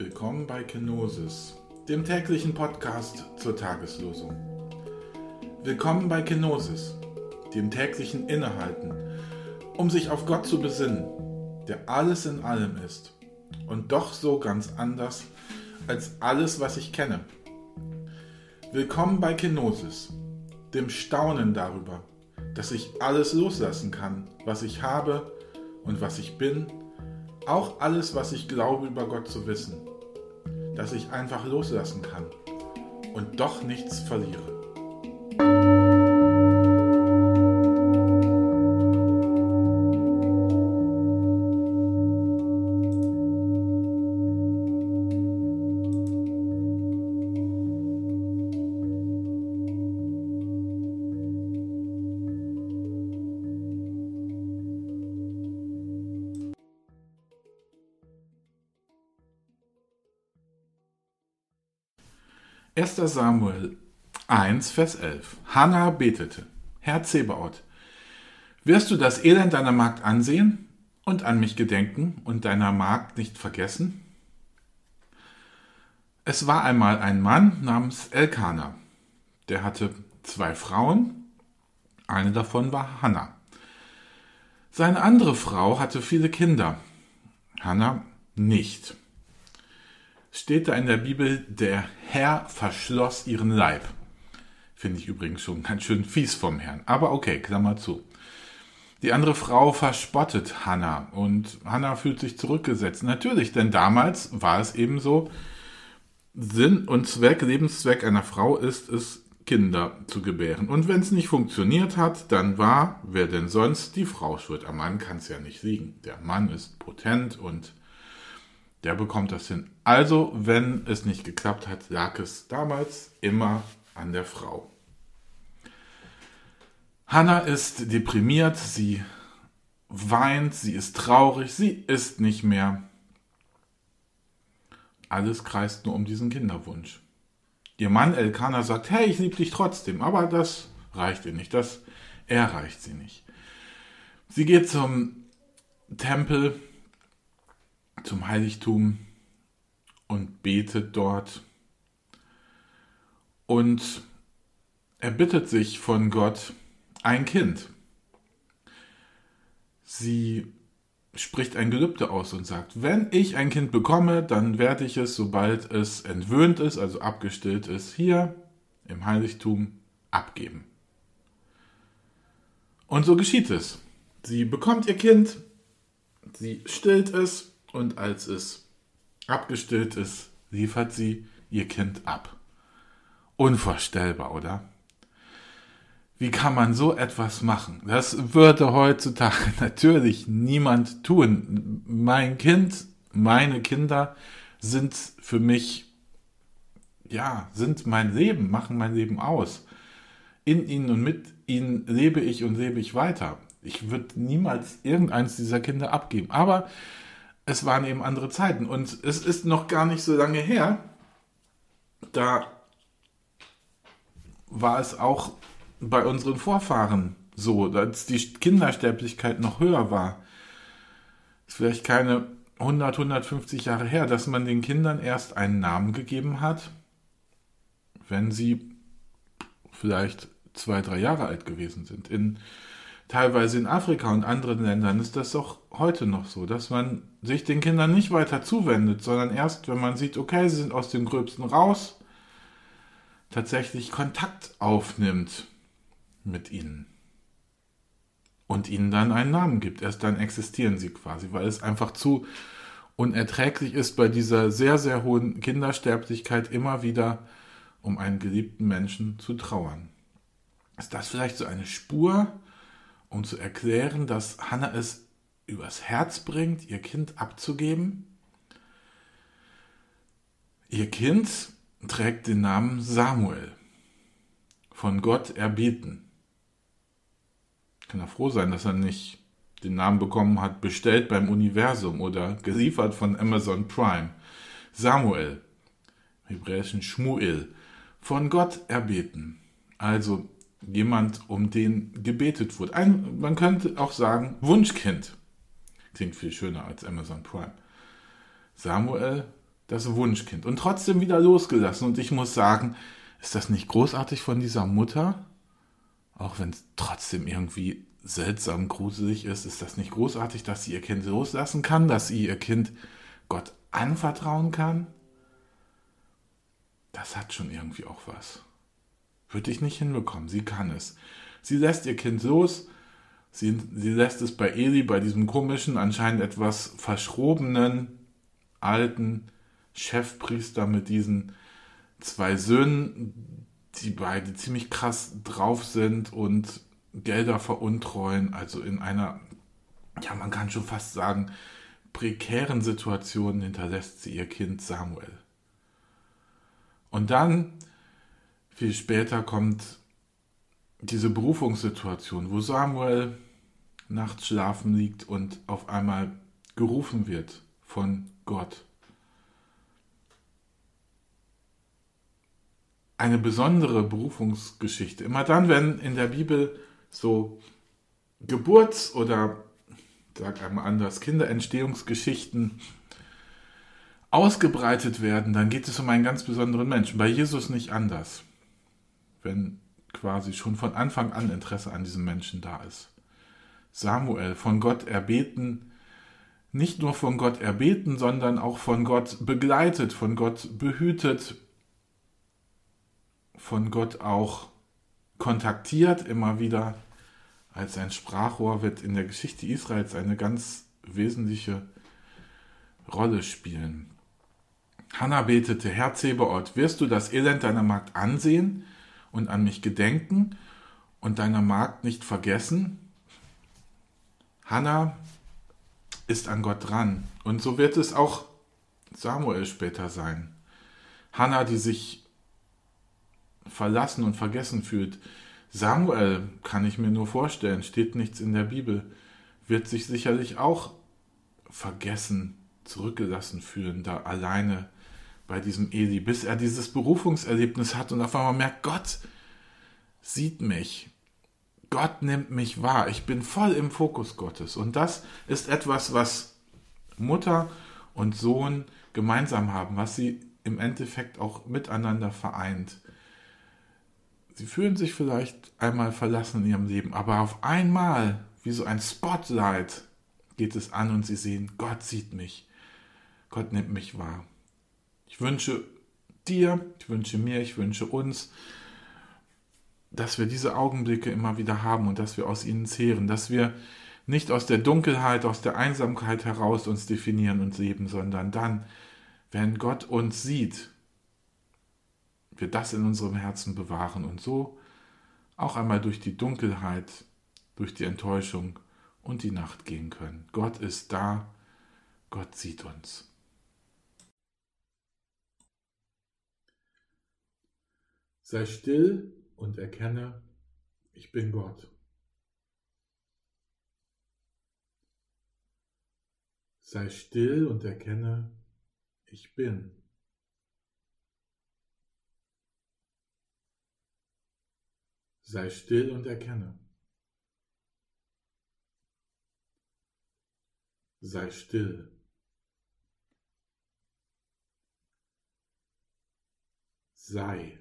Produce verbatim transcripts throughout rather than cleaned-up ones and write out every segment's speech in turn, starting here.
Willkommen bei Kenosis, dem täglichen Podcast zur Tageslosung. Willkommen bei Kenosis, dem täglichen Innehalten, um sich auf Gott zu besinnen, der alles in allem ist und doch so ganz anders als alles, was ich kenne. Willkommen bei Kenosis, dem Staunen darüber, dass ich alles loslassen kann, was ich habe und was ich bin, auch alles, was ich glaube über Gott zu wissen, dass ich einfach loslassen kann und doch nichts verliere. erster Samuel eins, Vers elf. Hannah betete: Herr Zebaoth, wirst du das Elend deiner Magd ansehen und an mich gedenken und deiner Magd nicht vergessen? Es war einmal ein Mann namens Elkana, der hatte zwei Frauen, eine davon war Hannah. Seine andere Frau hatte viele Kinder, Hannah nicht. Steht da in der Bibel, der Herr verschloss ihren Leib. Finde ich übrigens schon ganz schön fies vom Herrn. Aber okay, Klammer zu. Die andere Frau verspottet Hannah und Hannah fühlt sich zurückgesetzt. Natürlich, denn damals war es eben so, Sinn und Zweck, Lebenszweck einer Frau ist es, Kinder zu gebären. Und wenn es nicht funktioniert hat, dann war, wer denn sonst, die Frau schuld. Am Mann kann es ja nicht liegen. Der Mann ist potent und der bekommt das hin. Also, wenn es nicht geklappt hat, lag es damals immer an der Frau. Hannah ist deprimiert, sie weint, sie ist traurig, sie isst nicht mehr. Alles kreist nur um diesen Kinderwunsch. Ihr Mann Elkana sagt: Hey, ich liebe dich trotzdem, aber das reicht ihr nicht, das erreicht sie nicht. Sie geht zum Tempel, zum Heiligtum und betet dort und erbittet sich von Gott ein Kind. Sie spricht ein Gelübde aus und sagt: Wenn ich ein Kind bekomme, dann werde ich es, sobald es entwöhnt ist, also abgestillt ist, hier im Heiligtum abgeben. Und so geschieht es. Sie bekommt ihr Kind, sie stillt es, und als es abgestillt ist, liefert sie ihr Kind ab. Unvorstellbar, oder? Wie kann man so etwas machen? Das würde heutzutage natürlich niemand tun. Mein Kind, meine Kinder sind für mich, ja, sind mein Leben, machen mein Leben aus. In ihnen und mit ihnen lebe ich und lebe ich weiter. Ich würde niemals irgendeins dieser Kinder abgeben. Aber es waren eben andere Zeiten und es ist noch gar nicht so lange her, da war es auch bei unseren Vorfahren so, als die Kindersterblichkeit noch höher war. Ist vielleicht keine hundert, hundertfünfzig Jahre her, dass man den Kindern erst einen Namen gegeben hat, wenn sie vielleicht zwei, drei Jahre alt gewesen sind. In Teilweise in Afrika und anderen Ländern ist das auch heute noch so, dass man sich den Kindern nicht weiter zuwendet, sondern erst, wenn man sieht, okay, sie sind aus dem Gröbsten raus, tatsächlich Kontakt aufnimmt mit ihnen und ihnen dann einen Namen gibt. Erst dann existieren sie quasi, weil es einfach zu unerträglich ist, bei dieser sehr, sehr hohen Kindersterblichkeit immer wieder um einen geliebten Menschen zu trauern. Ist das vielleicht so eine Spur, um zu erklären, dass Hannah es übers Herz bringt, ihr Kind abzugeben? Ihr Kind trägt den Namen Samuel, von Gott erbeten. Kann er froh sein, dass er nicht den Namen bekommen hat, bestellt beim Universum oder geliefert von Amazon Prime. Samuel, im Hebräischen Shmuel, von Gott erbeten. Also jemand, um den gebetet wurde. Ein, man könnte auch sagen, Wunschkind. Klingt viel schöner als Amazon Prime. Samuel das Wunschkind, und trotzdem wieder losgelassen. Und ich muss sagen, ist das nicht großartig von dieser Mutter? Auch wenn es trotzdem irgendwie seltsam gruselig ist, ist das nicht großartig, dass sie ihr Kind loslassen kann, dass sie ihr Kind Gott anvertrauen kann? Das hat schon irgendwie auch was. Würde ich nicht hinbekommen. Sie kann es. Sie lässt ihr Kind los. Sie, sie lässt es bei Eli, bei diesem komischen, anscheinend etwas verschrobenen, alten Chefpriester mit diesen zwei Söhnen, die beide ziemlich krass drauf sind und Gelder veruntreuen. Also in einer, ja, man kann schon fast sagen, prekären Situation hinterlässt sie ihr Kind Samuel. Und dann, viel später, kommt diese Berufungssituation, wo Samuel nachts schlafen liegt und auf einmal gerufen wird von Gott. Eine besondere Berufungsgeschichte. Immer dann, wenn in der Bibel so Geburts- oder, sag einmal anders, Kinderentstehungsgeschichten ausgebreitet werden, dann geht es um einen ganz besonderen Menschen. Bei Jesus nicht anders. Wenn quasi schon von Anfang an Interesse an diesem Menschen da ist. Samuel, von Gott erbeten, nicht nur von Gott erbeten, sondern auch von Gott begleitet, von Gott behütet, von Gott auch kontaktiert, immer wieder als ein Sprachrohr, wird in der Geschichte Israels eine ganz wesentliche Rolle spielen. Hannah betete: Herr Zebaoth, wirst du das Elend deiner Magd ansehen und an mich gedenken und deiner Magd nicht vergessen? Hannah ist an Gott dran, und so wird es auch Samuel später sein. Hannah, die sich verlassen und vergessen fühlt. Samuel, kann ich mir nur vorstellen, steht nichts in der Bibel, wird sich sicherlich auch vergessen, zurückgelassen fühlen, da alleine bei diesem Eli, bis er dieses Berufungserlebnis hat und auf einmal merkt, Gott sieht mich. Gott nimmt mich wahr. Ich bin voll im Fokus Gottes. Und das ist etwas, was Mutter und Sohn gemeinsam haben, was sie im Endeffekt auch miteinander vereint. Sie fühlen sich vielleicht einmal verlassen in ihrem Leben, aber auf einmal, wie so ein Spotlight, geht es an und sie sehen, Gott sieht mich. Gott nimmt mich wahr. Ich wünsche dir, ich wünsche mir, ich wünsche uns, dass wir diese Augenblicke immer wieder haben und dass wir aus ihnen zehren, dass wir nicht aus der Dunkelheit, aus der Einsamkeit heraus uns definieren und leben, sondern dann, wenn Gott uns sieht, wir das in unserem Herzen bewahren und so auch einmal durch die Dunkelheit, durch die Enttäuschung und die Nacht gehen können. Gott ist da, Gott sieht uns. Sei still und erkenne, ich bin Gott. Sei still und erkenne, ich bin. Sei still und erkenne. Sei still. Sei.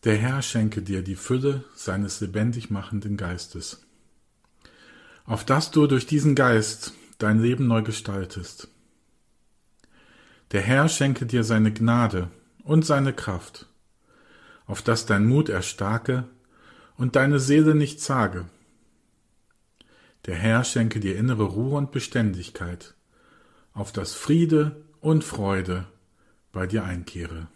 Der Herr schenke dir die Fülle seines lebendig machenden Geistes, auf dass du durch diesen Geist dein Leben neu gestaltest. Der Herr schenke dir seine Gnade und seine Kraft, auf dass dein Mut erstarke und deine Seele nicht zage. Der Herr schenke dir innere Ruhe und Beständigkeit, auf dass Friede und Freude bei dir einkehre.